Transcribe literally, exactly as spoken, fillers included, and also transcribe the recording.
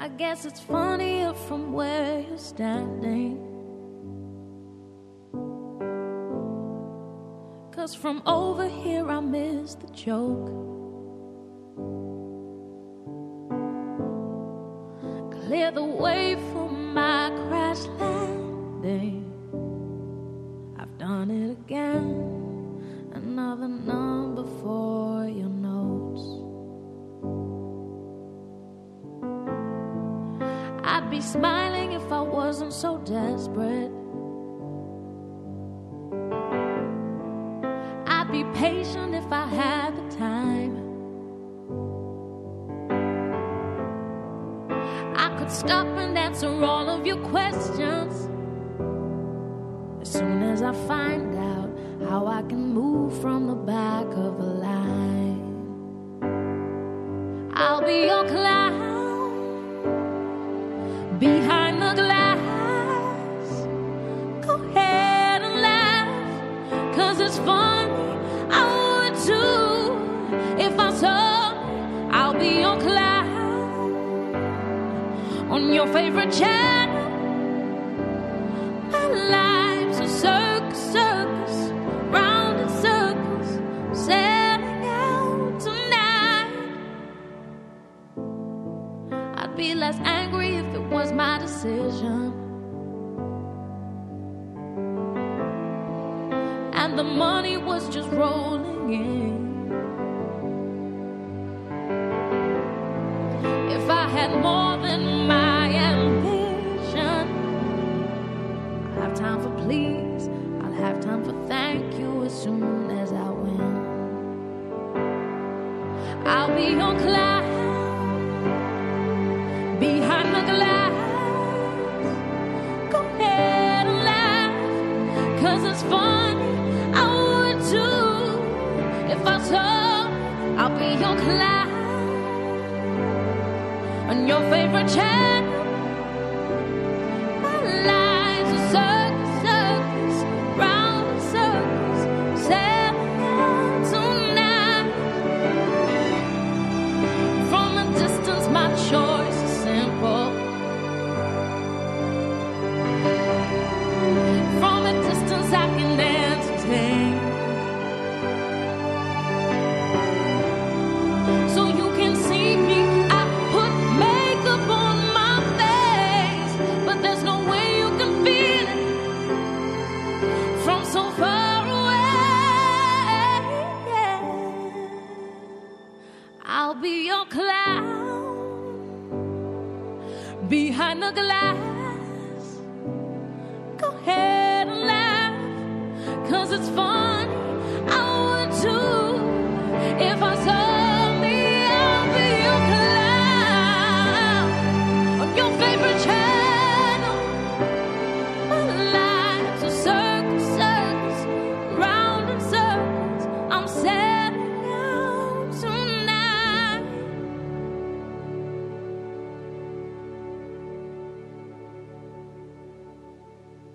I guess it's funnier from where you're standing. 'Cause from over here I miss the joke. Clear the way for my crash landing. I've done it again. Another number for your notes. I'd be smiling if I wasn't so desperate. I'd be patient if I had the time. I could stop and answer all of your questions as soon as I find out how I can move from the back of a line. I'll be your clown behind the glass. Go ahead and laugh, 'cause it's funny, I would too. If I saw me, I'll be your clown on your favorite channel. My life's a circus, circus, round in circles, setting out tonight. I'd be less angry if it was my decision, and the money was just rolling in. If I had more than my ambition, I'll have time for please, I'll have time for thank you as soon as I win. I'll be your clown behind the glass. Go ahead and laugh, 'cause it's funny, I would too. If I saw, I'll be your clown on your favorite channel. My life's a circus, circus, round in circles, sailing out tonight. From a distance, my choice is simple. From a distance, I can entertain. So you can see me, I put makeup on my face, but there's no way you can feel it from so far away. I'll be your clown behind the glass. Go ahead and laugh, 'cause it's funny, I would too. If I saw me, I'll be your clown on your favorite channel.